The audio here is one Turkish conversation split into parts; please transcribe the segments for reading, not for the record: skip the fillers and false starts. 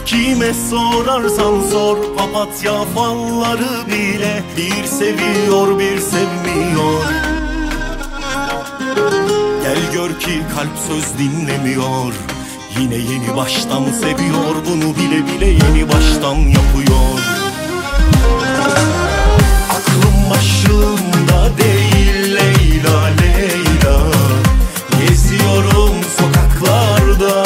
Kime sorarsan sor, papatya falları bile bir seviyor bir sevmiyor. Gel gör ki kalp söz dinlemiyor. Yine yeni baştan seviyor, bunu bile bile yeni baştan yapıyor. Aklım başımda değil Leyla Leyla, geziyorum sokaklarda.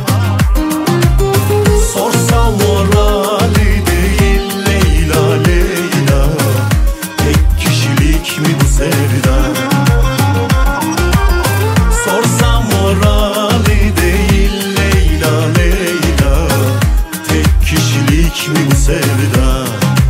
Sorsam morali değil Leyla Leyla, tek kişilik mi bu sevda? Sorsam morali değil Leyla Leyla, tek kişilik mi bu sevda?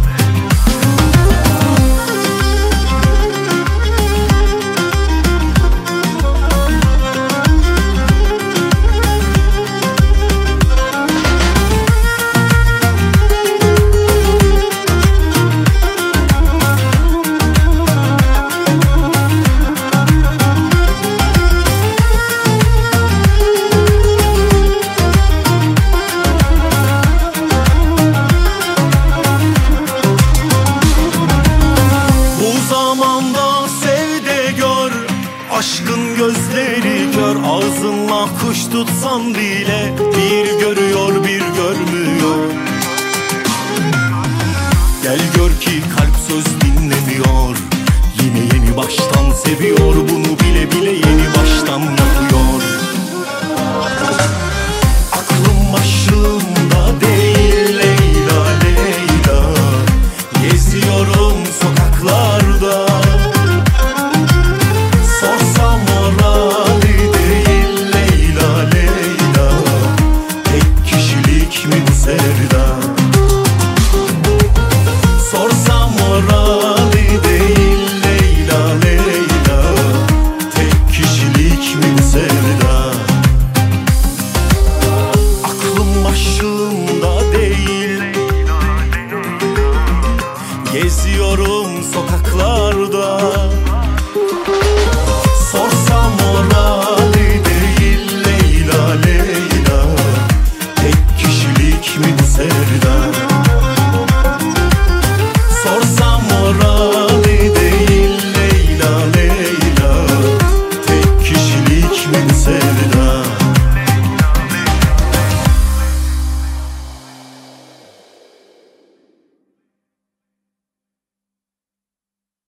Aşkın gözleri kör, ağzınla kuş tutsan bile bir görüyor bir görmüyor. Gel gör ki kalp söz dinlemiyor. Yine yeni baştan seviyor, bunu bile bile